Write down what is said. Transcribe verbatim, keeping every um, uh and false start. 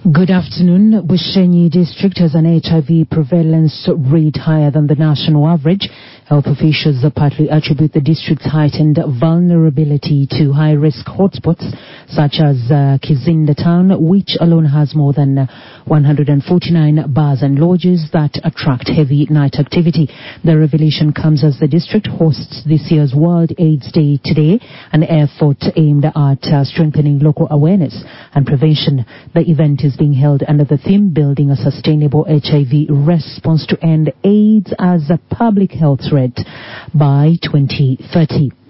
Good afternoon. Bushenyi district has an H I V prevalence rate higher than the national average. Health officials partly attribute the district's heightened vulnerability to high-risk hotspots such as uh, Kizinda town, which alone has more than uh, one hundred forty-nine bars and lodges that attract heavy night activity. The revelation comes as the district hosts this year's World AIDS Day today, an effort aimed at uh, strengthening local awareness and prevention. The event is being held under the theme Building a Sustainable H I V Response to End AIDS as a Public Health Threat by twenty thirty.